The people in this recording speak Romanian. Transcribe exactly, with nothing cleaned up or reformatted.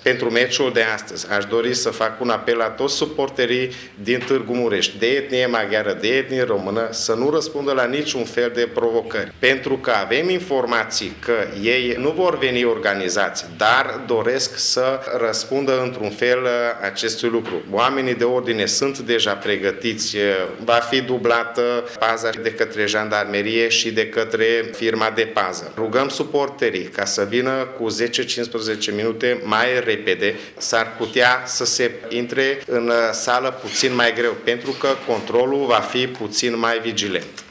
Pentru meciul de astăzi aș dori să fac un apel la toți suporterii din Târgu Mureș, de etnie maghiară, de etnie română, să nu răspundă la niciun fel de provocări. Pentru că avem informații că ei nu vor veni organizați, dar doresc să răspundă într-un fel acestui lucru. Oamenii de ordine sunt deja pregătiți, va fi dublată paza de către jandarmerie și de către firma de pază. Rugăm suporterii ca să vină cu zece cincisprezece minute mai repede, s-ar putea să se intre în sală puțin mai greu, pentru că controlul va fi puțin mai vigilent.